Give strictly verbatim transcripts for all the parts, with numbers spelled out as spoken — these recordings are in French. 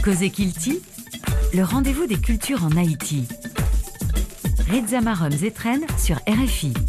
Cause Kilti, le rendez-vous des cultures en Haïti. Reza Marom Zetren sur R F I.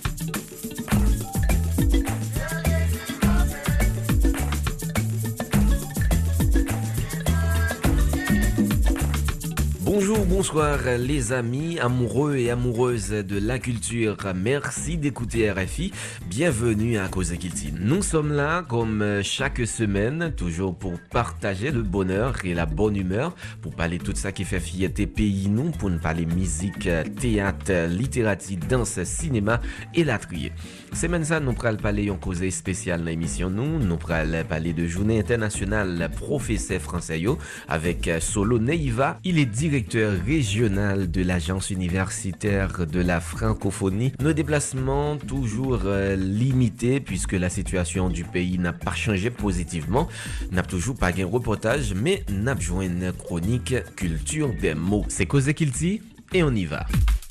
Bonjour, bonsoir les amis amoureux et amoureuses de la culture. Merci d'écouter R F I. Bienvenue à Cause Kilti. Nous sommes là comme chaque semaine, toujours pour partager le bonheur et la bonne humeur, pour parler de tout ça qui fait fierté pays nous, pour nous parler musique, théâtre, littérature, danse, cinéma et la trier. Semaine ça, nous pourrons parler en cause spéciale dans l'émission nous, nous pourrons parler de journée internationale professeur français yo, avec Solo Neiva. Il est directeur régional de l'agence universitaire de la francophonie. Nos déplacements toujours euh, limités puisque la situation du pays n'a pas changé positivement. N'a toujours pas un reportage, mais n'a joint une chronique culture des mots. C'est Cause Kilti et on y va.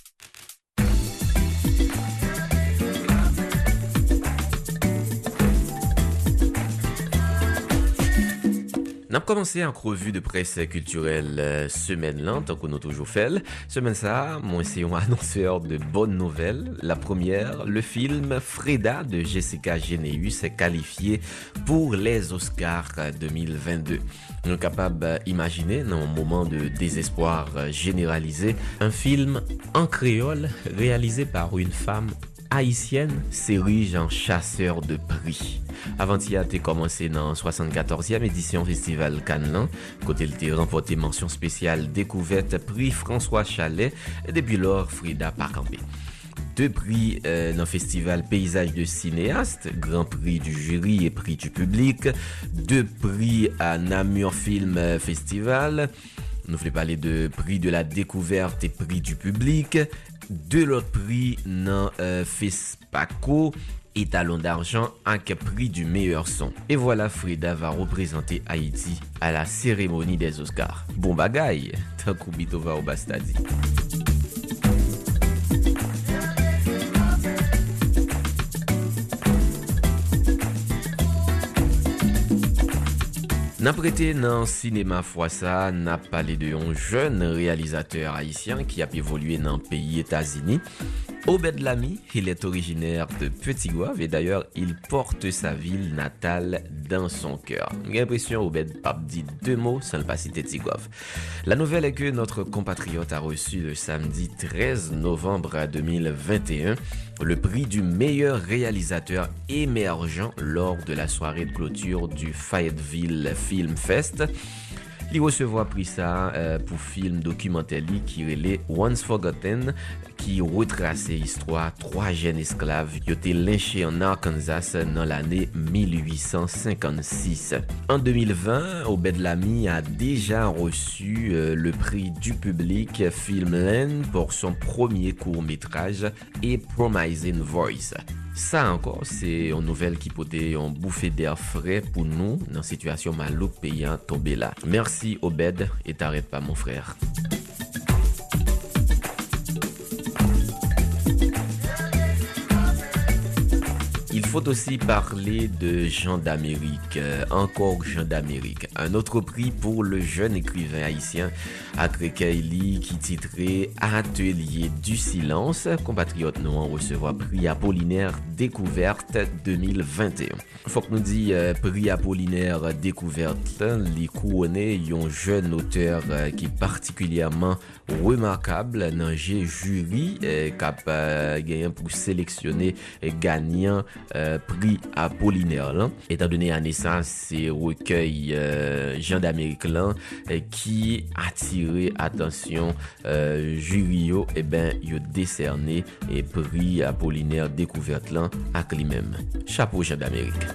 On a commencé en revue de presse culturelle euh, semaine là, tant qu'on a toujours fait. Semaine ça, moi c'est un annonceur de bonnes nouvelles. La première, le film Freda de Jessica Généus est qualifié pour les Oscars deux mille vingt-deux. On est capable d'imaginer, dans un moment de désespoir généralisé, un film en créole réalisé par une femme haïtienne s'érige en chasseur de prix. Avant-hier, a commencé dans la soixante-quatorzième édition Festival Cannes, côté il a remporté mention spéciale découverte prix François Chalet et depuis lors Frida pas campé. Deux prix euh, dans le festival Paysage de cinéaste, grand prix du jury et prix du public, deux prix à Namur Film Festival. Nous voulons parler de prix de la découverte et prix du public, deux autres prix dans euh, FESPACO et talon d'argent avec prix du meilleur son. Et voilà, Frida va représenter Haïti à la cérémonie des Oscars. Bon bagaille, tant qu'Oubito va au Bastadi. N'a prêté dans le cinéma fois ça, n'a parlé de un jeune réalisateur haïtien qui a évolué dans le pays États-Unis. Obed Lamy, il est originaire de Petit-Goâve et d'ailleurs il porte sa ville natale dans son cœur. J'ai l'impression Obed Pape dit deux mots sans le pas citer Petit-Goâve. La nouvelle est que notre compatriote a reçu le samedi treize novembre deux mille vingt et un le prix du meilleur réalisateur émergent lors de la soirée de clôture du Fayetteville Film Fest. Il recevra pris ça euh, pour film documentaire qui relait Once Forgotten, qui retrace l'histoire trois jeunes esclaves qui ont été lynchés en Arkansas dans l'année mille huit cent cinquante-six. En deux mille vingt, Obed Lamy a déjà reçu euh, le prix du public Filmland pour son premier court-métrage et Promising Voice. Ça encore, c'est une nouvelle qui peut être une bouffée d'air frais pour nous dans la situation malouque payant tombé là. Merci Obed et t'arrête pas mon frère. Il faut aussi parler de Jean d'Amérique, euh, encore Jean d'Amérique. Un autre prix pour le jeune écrivain haïtien Akre Kaili qui titrait Atelier du silence. Compatriote nous en recevra prix Apollinaire Découverte deux mille vingt et un. Faut que nous dit euh, prix Apollinaire Découverte, les couronné un jeune auteur euh, qui est particulièrement remarquable dans le jury euh, qui a euh, gagné pour sélectionner et gagnant Euh, prix Apollinaire là. Étant donné à naissance c'est recueil euh, Jean d'Amérique là euh, qui attiré attention euh, jury yo et ben yo décerné et prix Apollinaire découverte là à lui-même. Chapeau Jean d'Amérique.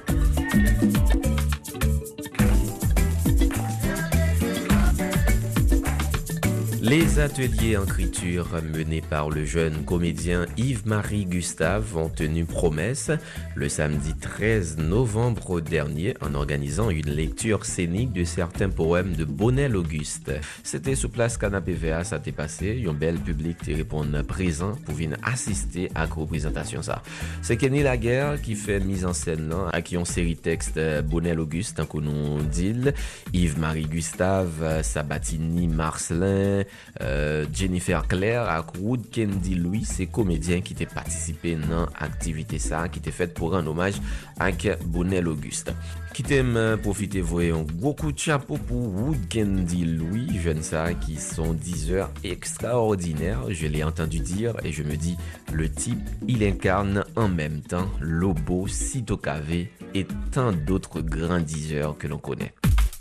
Les ateliers en écriture menés par le jeune comédien Yves-Marie Gustave ont tenu promesse le samedi treize novembre dernier en organisant une lecture scénique de certains poèmes de Bonnel-Auguste. C'était sous place Canapé V A, ça t'est passé, un bel public te répond présent pour venir assister à la représentation ça. C'est Kenny Laguerre qui fait mise en scène là, à qui on série texte Bonnel-Auguste, tant qu'on nous dit, Yves-Marie Gustave, Sabatini Marcelin, Euh, Jennifer Claire ak Wood Kendi Louis, c'est comédien qui t'a participé dans l'activité ça, qui t'a fait pour un hommage à Bonnel-Auguste. Qui t'aime profiter voir un gros coup de chapeau pour Wood Kendi Louis, jeune ça, qui sont dix heures extraordinaires, je l'ai entendu dire et je me dis, le type, il incarne en même temps Lobo, Sito Kavé et tant d'autres grands diseurs que l'on connaît.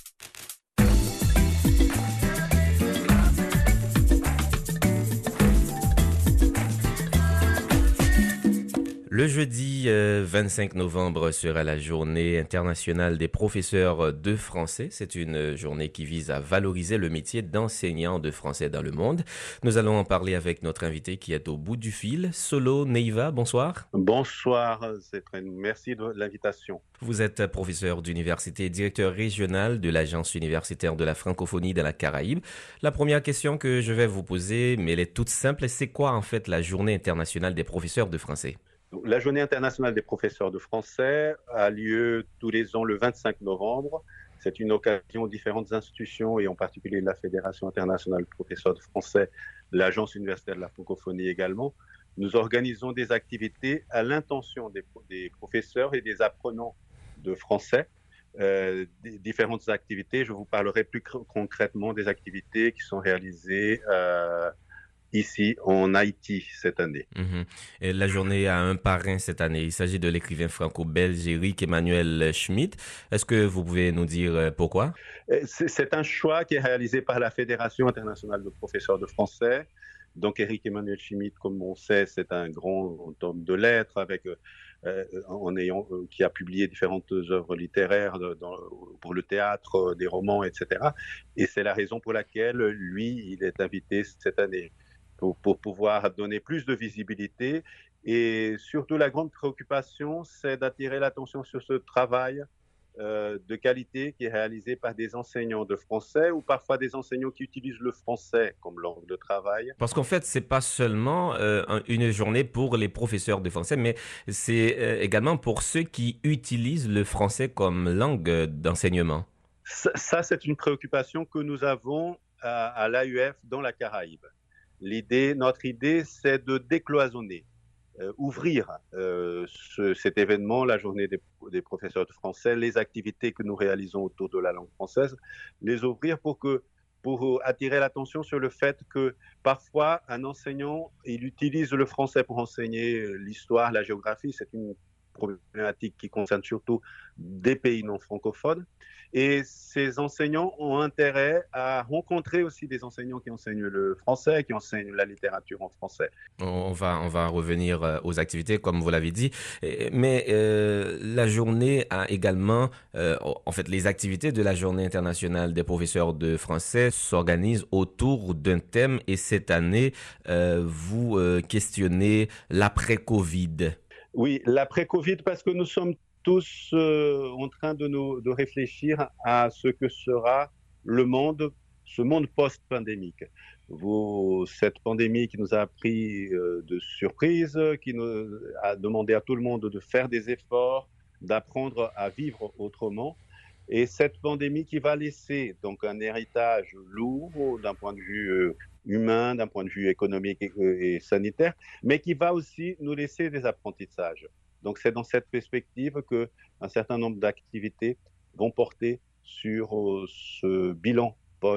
Le jeudi euh, vingt-cinq novembre sera la journée internationale des professeurs de français. C'est une journée qui vise à valoriser le métier d'enseignant de français dans le monde. Nous allons en parler avec notre invité qui est au bout du fil. Solo Neiva, bonsoir. Bonsoir, Zétren. Merci de l'invitation. Vous êtes professeur d'université et directeur régional de l'Agence universitaire de la francophonie dans la Caraïbe. La première question que je vais vous poser, mais elle est toute simple, c'est quoi en fait la journée internationale des professeurs de français ? La Journée internationale des professeurs de français a lieu tous les ans le vingt-cinq novembre. C'est une occasion où différentes institutions, et en particulier la Fédération internationale des professeurs de français, l'Agence universitaire de la francophonie également, nous organisons des activités à l'intention des, des professeurs et des apprenants de français. Euh, des différentes activités, je vous parlerai plus cr- concrètement des activités qui sont réalisées euh, ici en Haïti cette année. Mmh. Et la journée a un parrain cette année. Il s'agit de l'écrivain franco-belge Éric Emmanuel Schmitt. Est-ce que vous pouvez nous dire pourquoi ? c'est, c'est un choix qui est réalisé par la Fédération internationale de professeurs de français. Donc Éric Emmanuel Schmitt, comme on sait, c'est un grand homme de lettres avec, euh, en ayant, euh, qui a publié différentes œuvres littéraires de, dans, pour le théâtre, des romans, et cetera. Et c'est la raison pour laquelle lui, il est invité cette année. Pour, pour pouvoir donner plus de visibilité. Et surtout, la grande préoccupation, c'est d'attirer l'attention sur ce travail euh, de qualité qui est réalisé par des enseignants de français ou parfois des enseignants qui utilisent le français comme langue de travail. Parce qu'en fait, c'est pas seulement euh, une journée pour les professeurs de français, mais c'est euh, également pour ceux qui utilisent le français comme langue d'enseignement. Ça, ça c'est une préoccupation que nous avons à, à l'A U F dans la Caraïbe. L'idée, notre idée, c'est de décloisonner, euh, ouvrir euh, ce, cet événement, la journée des, des professeurs de français, les activités que nous réalisons autour de la langue française, les ouvrir pour, que, pour attirer l'attention sur le fait que parfois un enseignant, il utilise le français pour enseigner l'histoire, la géographie, c'est une problématique qui concerne surtout des pays non francophones. Et ces enseignants ont intérêt à rencontrer aussi des enseignants qui enseignent le français, qui enseignent la littérature en français. On va, on va revenir aux activités, comme vous l'avez dit. Mais euh, la journée a également, euh, en fait, les activités de la Journée internationale des professeurs de français s'organisent autour d'un thème. Et cette année, euh, vous euh, questionnez l'après-Covid. Oui, l'après-Covid, parce que nous sommes tous euh, en train de, nous, de réfléchir à ce que sera le monde, ce monde post-pandémique. Vous, cette pandémie qui nous a pris euh, de surprise, qui nous a demandé à tout le monde de faire des efforts, d'apprendre à vivre autrement. Et cette pandémie qui va laisser donc un héritage lourd d'un point de vue euh, humain, d'un point de vue économique et, et sanitaire, mais qui va aussi nous laisser des apprentissages. Donc c'est dans cette perspective qu'un certain nombre d'activités vont porter sur euh, ce bilan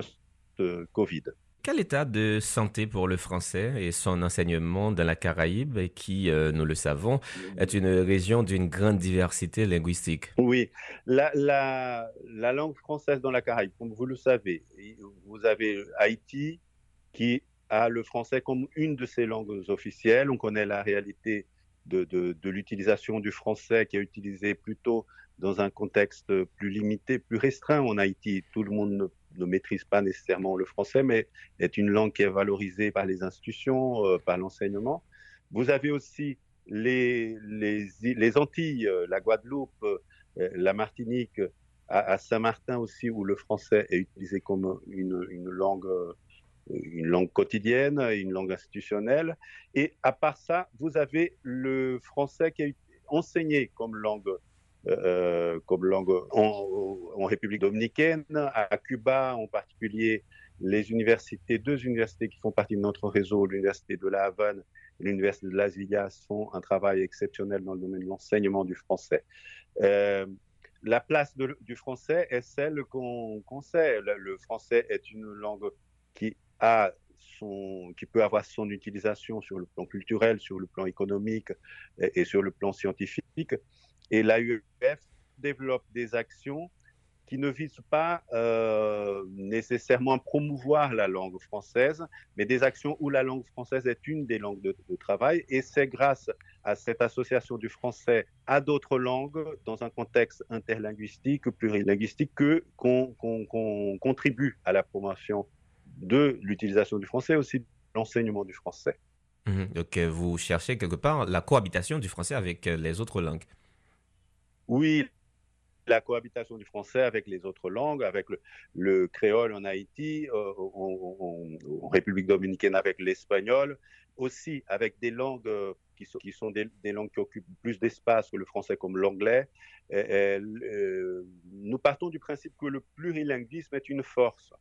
post-Covid. Quel état de santé pour le français et son enseignement dans la Caraïbe, qui, euh, nous le savons, est une région d'une grande diversité linguistique? Oui, la, la, la langue française dans la Caraïbe, comme vous le savez, vous avez Haïti qui a le français comme une de ses langues officielles. On connaît la réalité de, de, de l'utilisation du français qui est utilisé plutôt dans un contexte plus limité, plus restreint en Haïti. Tout le monde ne ne maîtrisent pas nécessairement le français, mais est une langue qui est valorisée par les institutions, euh, par l'enseignement. Vous avez aussi les, les, les Antilles, euh, la Guadeloupe, euh, la Martinique, à, à Saint-Martin aussi, où le français est utilisé comme une, une langue, euh, une langue quotidienne, une langue institutionnelle. Et à part ça, vous avez le français qui est enseigné comme langue, euh, comme langue en, en République dominicaine, à Cuba en particulier. Les universités, deux universités qui font partie de notre réseau, l'université de La Havane et l'université de Las Villas, font un travail exceptionnel dans le domaine de l'enseignement du français. Euh, la place de, du français est celle qu'on qu'on sait. Le, le français est une langue qui a son, qui peut avoir son utilisation sur le plan culturel, sur le plan économique et, et sur le plan scientifique. Et l'A U F développe des actions qui ne visent pas euh, nécessairement à promouvoir la langue française, mais des actions où la langue française est une des langues de, de travail. Et c'est grâce à cette association du français à d'autres langues, dans un contexte interlinguistique, plurilinguistique, que, qu'on, qu'on, qu'on contribue à la promotion de l'utilisation du français, aussi de l'enseignement du français. Mmh. Donc, euh, vous cherchez quelque part la cohabitation du français avec euh, les autres langues. Oui, la cohabitation du français avec les autres langues, avec le, le créole en Haïti, euh, en, en, en République dominicaine avec l'espagnol, aussi avec des langues euh, qui sont, qui sont des, des langues qui occupent plus d'espace que le français, comme l'anglais. Et, et, euh, nous partons du principe que le plurilinguisme est une force,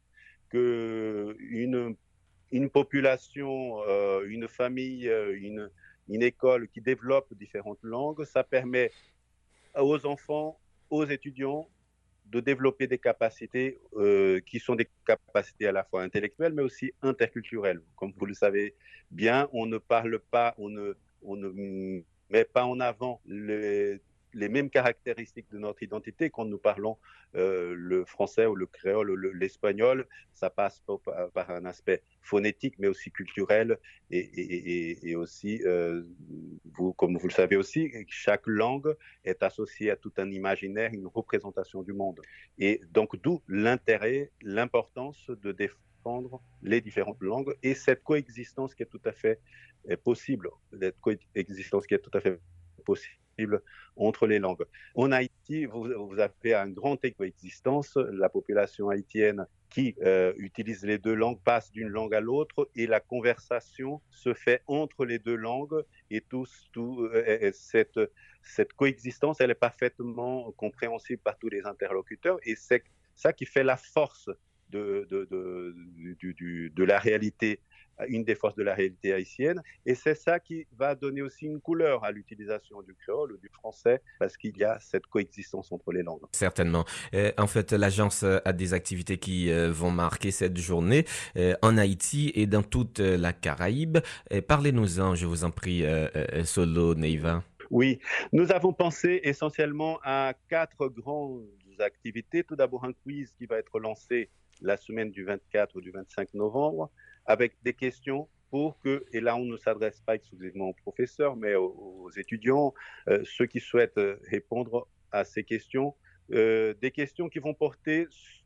que une, une population, euh, une famille, une, une école qui développe différentes langues, ça permet aux enfants, aux étudiants de développer des capacités euh, qui sont des capacités à la fois intellectuelles mais aussi interculturelles. Comme vous le savez bien, on ne parle pas, on ne, on ne met pas en avant les, les mêmes caractéristiques de notre identité quand nous parlons euh, le français ou le créole ou le, l'espagnol. Ça passe par, par un aspect phonétique mais aussi culturel et, et, et, et aussi, euh, vous, comme vous le savez aussi, chaque langue est associée à tout un imaginaire, une représentation du monde. Et donc d'où l'intérêt, l'importance de défendre les différentes langues et cette coexistence qui est tout à fait possible, cette coexistence qui est tout à fait possible entre les langues. En Haïti, vous, vous avez un grand coexistence. La population haïtienne qui euh, utilise les deux langues passe d'une langue à l'autre et la conversation se fait entre les deux langues et tous, tout, euh, cette, cette coexistence, elle est parfaitement compréhensible par tous les interlocuteurs et c'est ça qui fait la force de, de, de, de, de, de la réalité, une des forces de la réalité haïtienne. Et c'est ça qui va donner aussi une couleur à l'utilisation du créole ou du français, parce qu'il y a cette coexistence entre les langues. Certainement. Euh, en fait, l'agence a des activités qui euh, vont marquer cette journée euh, en Haïti et dans toute la Caraïbe. Euh, parlez-nous-en, je vous en prie, euh, euh, Solo Neiva. Oui, nous avons pensé essentiellement à quatre grandes activités. Tout d'abord, un quiz qui va être lancé la semaine du vingt-quatre ou du vingt-cinq novembre, avec des questions pour que, et là on ne s'adresse pas exclusivement aux professeurs, mais aux, aux étudiants, euh, ceux qui souhaitent répondre à ces questions, euh, des questions qui vont porter sur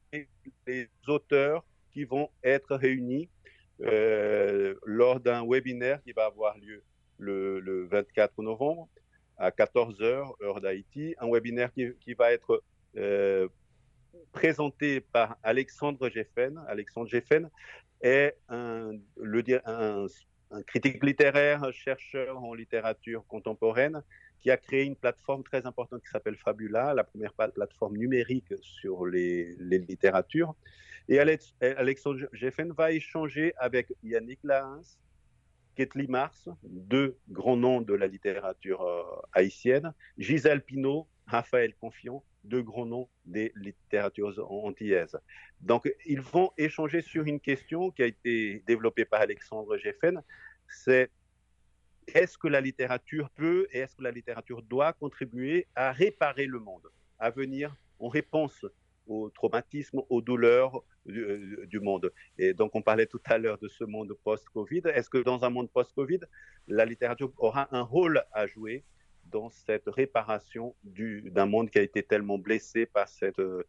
les auteurs qui vont être réunis euh, lors d'un webinaire qui va avoir lieu le, le vingt-quatre novembre à quatorze heures, heure d'Haïti, un webinaire qui, qui va être euh, présenté par Alexandre Geffen. Alexandre Geffen est un, le, un, un critique littéraire, chercheur en littérature contemporaine, qui a créé une plateforme très importante qui s'appelle Fabula, la première plateforme numérique sur les, les littératures. Et Alex, Alexandre Geffen va échanger avec Yannick Lahens, Ketli Mars, deux grands noms de la littérature euh, haïtienne, Gisèle Pinault, Raphaël Confiant, deux grands noms des littératures antillaises. Donc, ils vont échanger sur une question qui a été développée par Alexandre Geffen, c'est est-ce que la littérature peut et est-ce que la littérature doit contribuer à réparer le monde, à venir en réponse au traumatisme, aux douleurs du, du monde. Et donc, on parlait tout à l'heure de ce monde post-Covid. Est-ce que dans un monde post-Covid, la littérature aura un rôle à jouer dans cette réparation du, d'un monde qui a été tellement blessé par cette,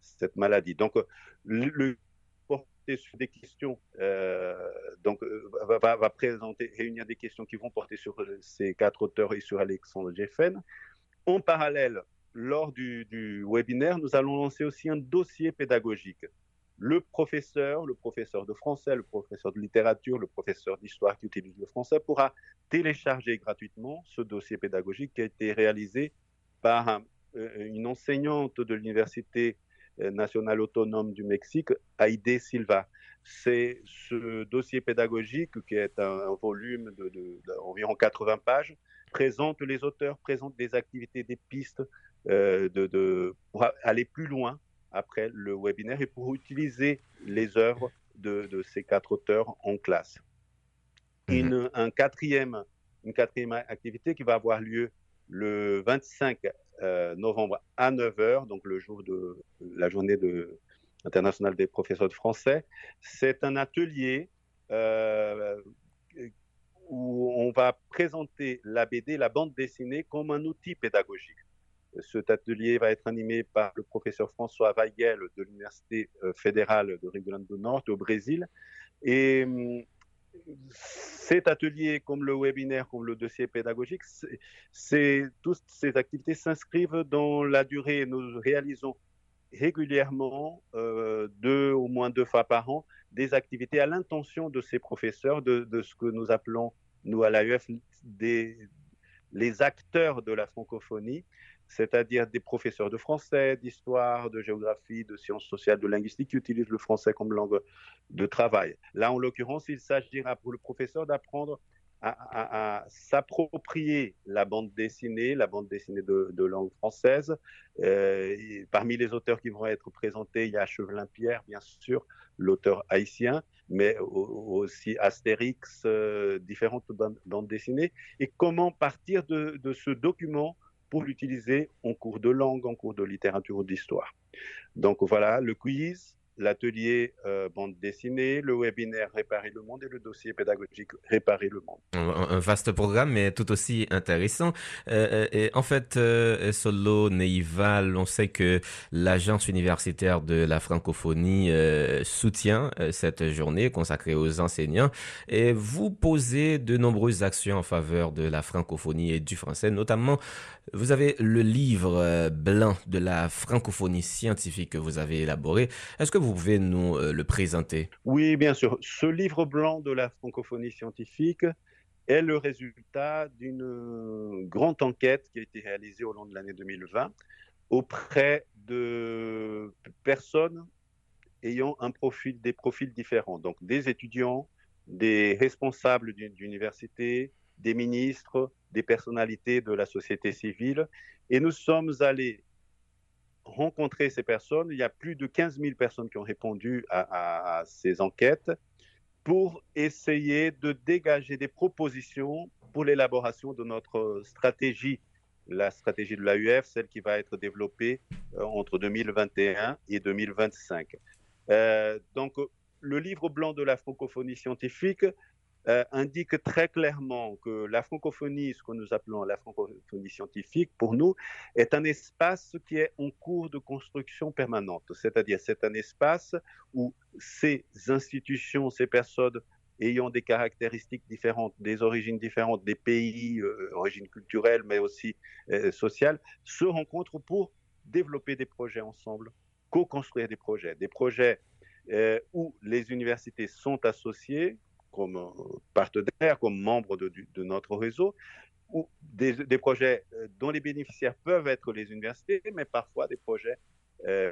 cette maladie. Donc, le, le porter sur des questions, euh, donc va, va, va présenter, réunir des questions qui vont porter sur ces quatre auteurs et sur Alexandre Geffen. En parallèle, lors du, du webinaire, nous allons lancer aussi un dossier pédagogique. Le professeur, le professeur de français, le professeur de littérature, le professeur d'histoire qui utilise le français pourra télécharger gratuitement ce dossier pédagogique qui a été réalisé par un, une enseignante de l'Université nationale autonome du Mexique, Aide Silva. C'est ce dossier pédagogique qui est un, un volume de, de, d'environ quatre-vingts pages, présente les auteurs, présente des activités, des pistes euh, de, de, pour aller plus loin après le webinaire et pour utiliser les œuvres de, de ces quatre auteurs en classe. Mmh. Une, un quatrième, une quatrième activité qui va avoir lieu le vingt-cinq novembre à neuf heures, donc le jour de la journée de, internationale des professeurs de français. C'est un atelier euh, où on va présenter la B D, la bande dessinée, comme un outil pédagogique. Cet atelier va être animé par le professeur François Weigel de l'Université fédérale de Rio Grande do Norte au Brésil. Et cet atelier, comme le webinaire, comme le dossier pédagogique, c'est, c'est, toutes ces activités s'inscrivent dans la durée. Nous réalisons régulièrement, euh, deux, au moins deux fois par an, des activités à l'intention de ces professeurs, de, de ce que nous appelons, nous à l'A U F, des, les acteurs de la francophonie, c'est-à-dire des professeurs de français, d'histoire, de géographie, de sciences sociales, de linguistique qui utilisent le français comme langue de travail. Là, en l'occurrence, il s'agira pour le professeur d'apprendre à, à, à s'approprier la bande dessinée, la bande dessinée de, de langue française. Euh, parmi les auteurs qui vont être présentés, il y a Chevelin Pierre, bien sûr, l'auteur haïtien, mais aussi Astérix, euh, différentes bandes dessinées. Et comment partir de, de ce document pour l'utiliser en cours de langue, en cours de littérature ou d'histoire. Donc voilà, le quiz, l'atelier euh, bande dessinée, le webinaire Réparer le monde et le dossier pédagogique Réparer le monde. Un, un vaste programme, mais tout aussi intéressant. Euh, et en fait, euh, Solo Neival, on sait que l'Agence universitaire de la francophonie euh, soutient euh, cette journée consacrée aux enseignants et vous posez de nombreuses actions en faveur de la francophonie et du français, notamment vous avez le livre euh, blanc de la francophonie scientifique que vous avez élaboré. Est-ce que vous pouvez nous euh, le présenter? Oui, bien sûr. Ce livre blanc de la francophonie scientifique est le résultat d'une grande enquête qui a été réalisée au long de l'année deux mille vingt auprès de personnes ayant un profil, des profils différents. Donc des étudiants, des responsables d'université, des ministres, des personnalités de la société civile. Et nous sommes allés rencontrer ces personnes. Il y a plus de quinze mille personnes qui ont répondu à, à, à ces enquêtes pour essayer de dégager des propositions pour l'élaboration de notre stratégie, la stratégie de l'A U F, celle qui va être développée entre deux mille vingt et un et deux mille vingt-cinq. Euh, donc, le livre blanc de la francophonie scientifique Euh, indique très clairement que la francophonie, ce que nous appelons la francophonie scientifique, pour nous, est un espace qui est en cours de construction permanente. C'est-à-dire, c'est un espace où ces institutions, ces personnes ayant des caractéristiques différentes, des origines différentes, des pays, euh, origines culturelles, mais aussi euh, sociales, se rencontrent pour développer des projets ensemble, co-construire des projets. Des projets euh, où les universités sont associées, comme partenaires, comme membres de, de notre réseau, ou des, des projets dont les bénéficiaires peuvent être les universités, mais parfois des projets euh,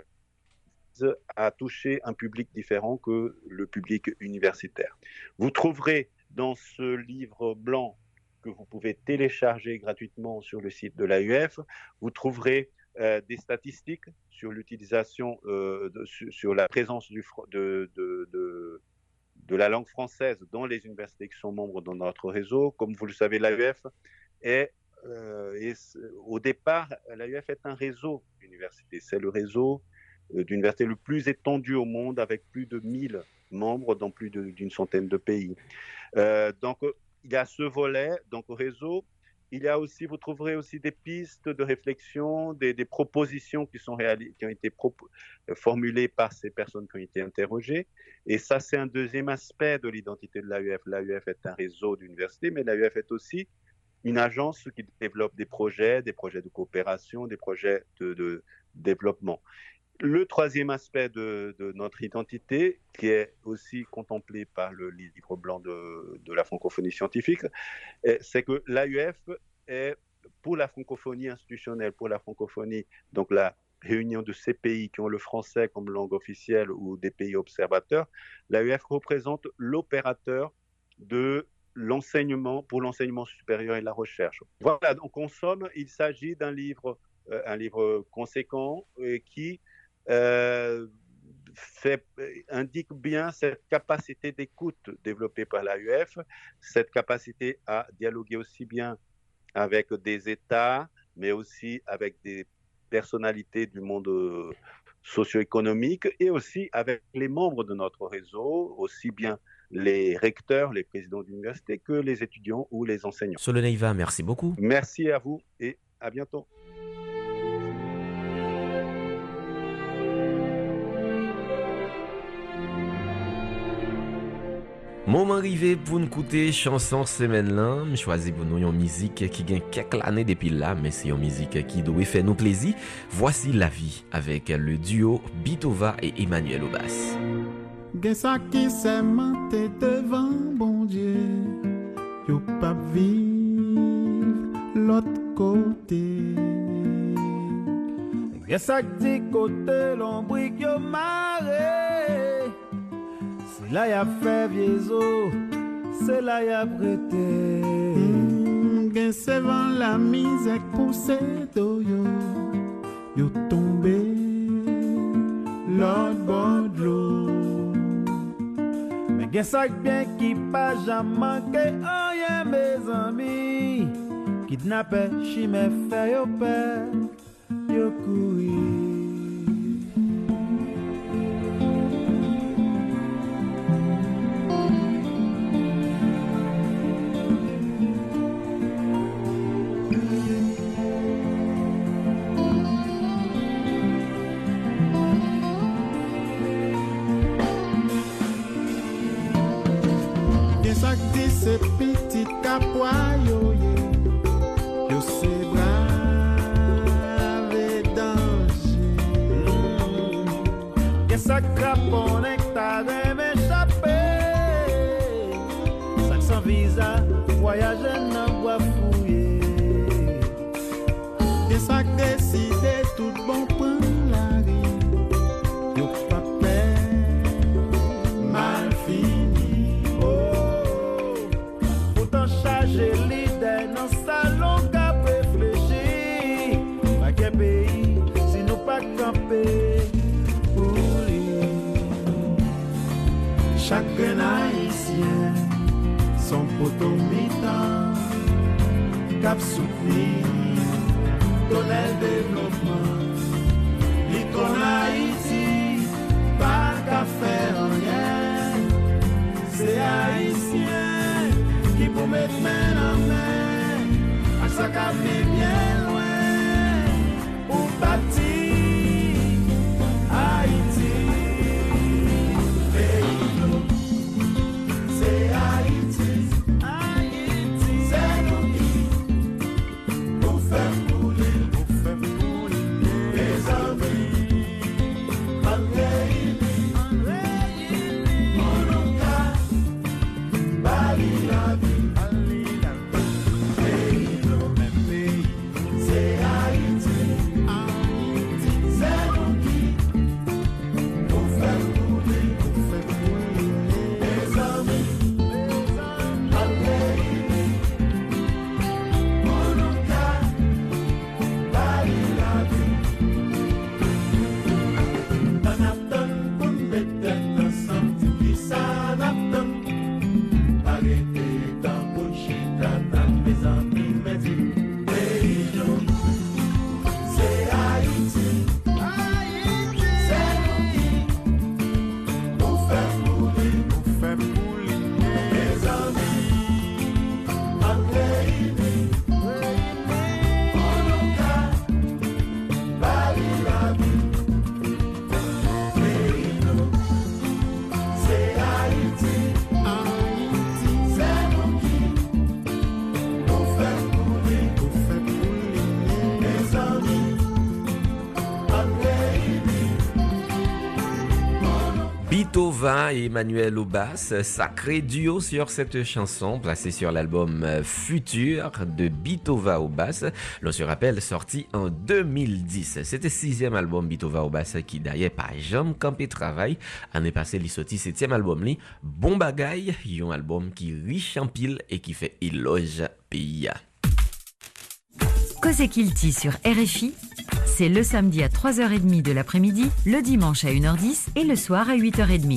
à toucher un public différent que le public universitaire. Vous trouverez dans ce livre blanc que vous pouvez télécharger gratuitement sur le site de l'A U F, vous trouverez euh, des statistiques sur l'utilisation, euh, de, sur, sur la présence du, de, de, de de la langue française dans les universités qui sont membres de notre réseau. Comme vous le savez, l'A U F est, euh, est au départ, l'A U F est un réseau d'universités. C'est le réseau d'universités le plus étendu au monde, avec plus de mille membres dans plus de, d'une centaine de pays. Euh, donc, il y a ce volet, donc au réseau, il y a aussi, vous trouverez aussi des pistes de réflexion, des, des propositions qui, sont réali- qui ont été pro- formulées par ces personnes qui ont été interrogées. Et ça, c'est un deuxième aspect de l'identité de l'A U F. L'A U F est un réseau d'universités, mais l'A U F est aussi une agence qui développe des projets, des projets de coopération, des projets de, de développement. Le troisième aspect de, de notre identité, qui est aussi contemplé par le livre blanc de, de la francophonie scientifique, c'est que l'A U F est, pour la francophonie institutionnelle, pour la francophonie, donc la réunion de ces pays qui ont le français comme langue officielle ou des pays observateurs, l'A U F représente l'opérateur de l'enseignement pour l'enseignement supérieur et la recherche. Voilà, donc en somme, il s'agit d'un livre, euh, un livre conséquent euh, qui Euh, fait, indique bien cette capacité d'écoute développée par l'A U F, cette capacité à dialoguer aussi bien avec des États, mais aussi avec des personnalités du monde socio-économique et aussi avec les membres de notre réseau, aussi bien les recteurs, les présidents d'université que les étudiants ou les enseignants. Soloneiva, merci beaucoup. Merci à vous et à bientôt. Moment arrivé pour nous écouter chanson semaine là, je choisi pour nous une musique qui gagne quelques années depuis là, mais c'est une musique qui doit faire nous plaisir. Voici La Vie avec le duo Bitova et Emmanuel Obas. Gen sa qui s'est monté devant bon Dieu, yo pas vivre l'autre côté. Gen sa qui côté l'ombre yo maré. Là y a fait viezo, c'est là y a prêté. Gen se vent la misère poussé do yo, yo tombé l'autre bord de l'eau. Mais gen ça bien qui pas jamais manqué rien mes amis. Kidnappé, chimé, fait yo peur, yo courir. Ces petites capoyos, yo se brave et danger. Que ça crapon nectar m'échapper. Ça sans visa, voyager dans bois fouillé. Que ça décide tout bon prendre la rue. Yo pas peur, mal fini. Charger l'idée dans salon qu'a réfléchi. Pas qu'un pays si nous pas camper pour lui. Chaque haïtien son poteau mi-temps cap soutenir donner le développement. L'icône Haïti pas qu'à faire rien. C'est haïtien qui pour mettre main en main, à ça qu'a bien loin, pour bâtir Haïti. C'est Haïti, Haïti, c'est nous qui nous faisons couler, nous faisons couler les amis, André, André, Monoka, Bali la vie. Bitova et Emmanuel au basse, sacré duo sur cette chanson placée sur l'album Futur de Bitova au basse. L'on se rappelle, sorti en deux mille dix. C'était sixième album Bitova au basse qui d'ailleurs pas jamais campé travail. Année passée, il sorti septième album li, Bon Bagay, un album qui riche en pile et qui fait éloge pays. Cause Kilti sur R F I, c'est le samedi à trois heures trente de l'après-midi, le dimanche à une heure dix et le soir à huit heures trente.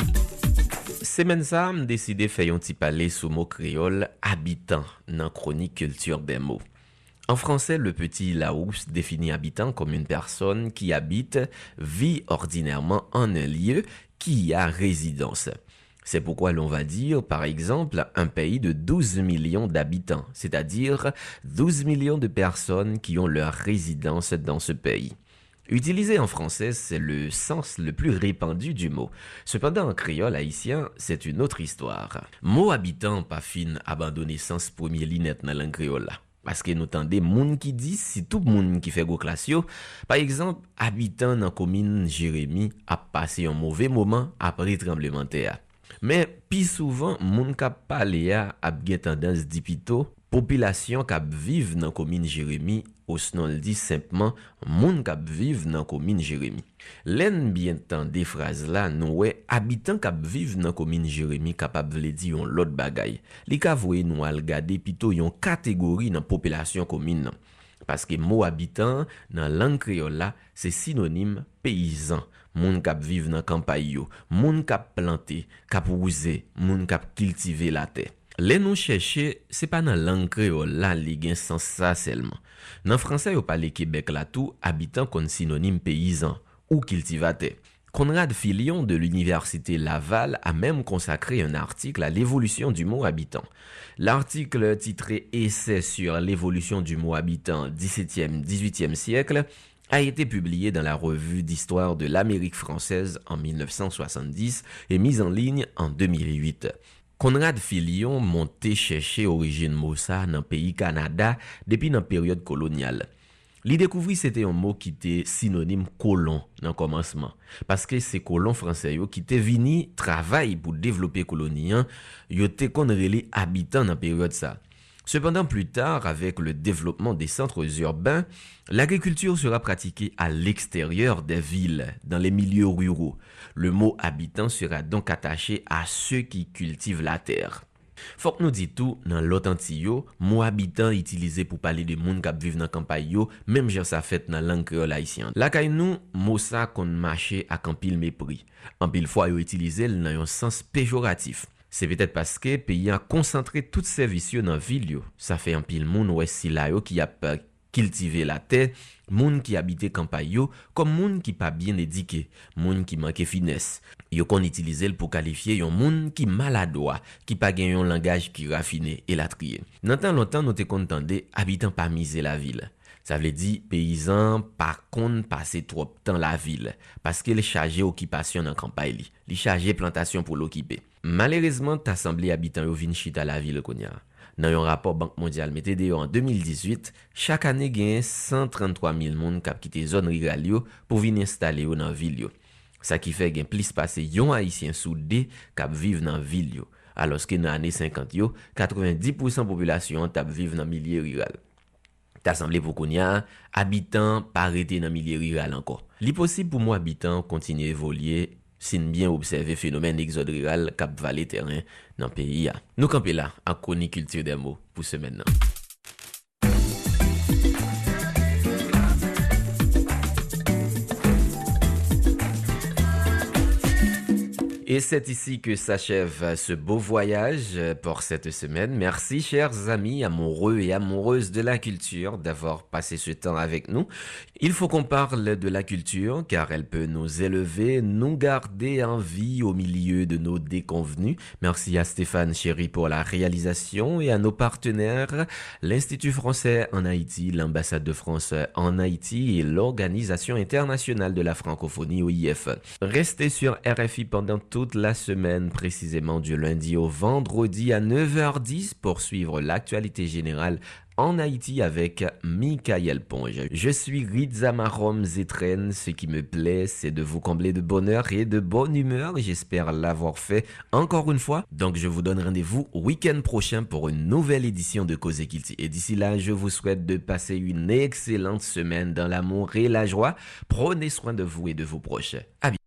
Semaine ça, m'm décidé faire un petit parler sous mot créole habitant dans chronique culture des mots. En français, le petit Larousse définit habitant comme une personne qui habite, vit ordinairement en un lieu qui a résidence. C'est pourquoi l'on va dire, par exemple, un pays de douze millions d'habitants, c'est-à-dire douze millions de personnes qui ont leur résidence dans ce pays. Utilisé en français, c'est le sens le plus répandu du mot. Cependant, en créole haïtien, c'est une autre histoire. Mot habitant, pas fin, abandonné sens premier linette dans la langue créole. Parce que nous tendez moun qui dit si tout moun qui fait go classe yo, par exemple, habitant dans commune Jérémy a passé un mauvais moment après tremblement de terre. Mais plus souvent, moun k'ap pale a ap gen tendance di pito, population k'ap vive dans commune Jérémy, ou sinon le dit simplement moun k'ap vive dans commune Jérémy. Len bien tant des phrases là, nous ouais habitant k'ap vive dans commune Jérémy capable vle di yon l'autre bagay. Li ka voye nou al gade pito yon catégorie dans population commune. Parce que mot habitant dans langue créole là, c'est synonyme paysan. Moun k'ap vive dans campagne yo, moun k'ap planter, k'ap rouser, moun k'ap cultiver la terre. Les nous chercher, c'est pas dans langue créole là li gen sens ça seulement. Dans français yo parler Québec là tout, habitant kon synonyme paysan ou cultivateur. Conrad Filion de l'université Laval a même consacré un article à l'évolution du mot habitant. L'article titré Essai sur l'évolution du mot habitant dix-septième dix-huitième siècle a été publié dans la revue d'histoire de l'Amérique française en mille neuf cent soixante-dix et mis en ligne en deux mille huit. Conrad Filion monté chercher origine Mossa dans le pays Canada depuis la période coloniale. Li découvrit c'était un mot qui était synonyme colon dans le commencement parce que c'est colon français yo qui était vini travail pour développer colonie yo te kon relé habitant dans période ça. Cependant, plus tard, avec le développement des centres urbains, l'agriculture sera pratiquée à l'extérieur des villes, dans les milieux ruraux. Le mot habitant sera donc attaché à ceux qui cultivent la terre. Faut que nous dit tout dans l'authentio, mot habitant utilisé pour parler de moun k'ap vive dans campagne yo, même genre ça fait dans langue créole haïtienne. La kay nou, mot ça kon marché à pile mépris. En pile fois yo utilisé dans un sens péjoratif. C'est peut-être parce que pays a concentré toutes services dans ville yo. Ça fait un pile moun ouest si la yo qui a cultivé la terre, moun qui habite campagne yo, comme moun qui pas bien éduqué, moun qui manque finesse. Yo kon utiliser pour qualifier yon moun qui maladroit, qui pas gen yon langage qui raffiné et la trié. Nan tan longtemps nous te contendé habitant pas miser la ville. Ça veut dire paysan par contre passer trop de temps la ville parce qu'il chargé occupation dans campagne li, li chargé plantation pour l'occuper. Malheureusement, t'assemblée habitant yo vinn chita la ville konya. Dans un rapport Banque mondiale météo en deux mille dix-huit, chaque année gagne cent trente-trois mille moun k'ap quitté zone rurale yo pour venir installer yo dans ville yo. Ça qui fait gen plus passer yon haïtien sous deux k'ap vivre dans ville yo. Alors que dans année cinquante yo, quatre-vingt-dix pour cent population t'ap vivre dans milieu rural. T'assemblée pour konya, habitant pas arrêté dans milieu rural encore. Li possible pour moi habitant continuer évoluer si bien observer phénomène exode rural cap valet terrain dans pays. Nous camper là en chronique culture des mots pour ce maintenant. Et c'est ici que s'achève ce beau voyage pour cette semaine. Merci, chers amis amoureux et amoureuses de la culture, d'avoir passé ce temps avec nous. Il faut qu'on parle de la culture, car elle peut nous élever, nous garder en vie au milieu de nos déconvenus. Merci à Stéphane Chéry pour la réalisation et à nos partenaires, l'Institut français en Haïti, l'ambassade de France en Haïti et l'Organisation internationale de la francophonie O I F. Restez sur R F I pendant toute la semaine, précisément du lundi au vendredi à neuf heures dix pour suivre l'actualité générale en Haïti avec Michael Ponge. Je suis Rizamarom Zetren. Ce qui me plaît, c'est de vous combler de bonheur et de bonne humeur. J'espère l'avoir fait encore une fois. Donc, je vous donne rendez-vous week-end prochain pour une nouvelle édition de Cause Kilti. Et d'ici là, je vous souhaite de passer une excellente semaine dans l'amour et la joie. Prenez soin de vous et de vos proches. À bientôt.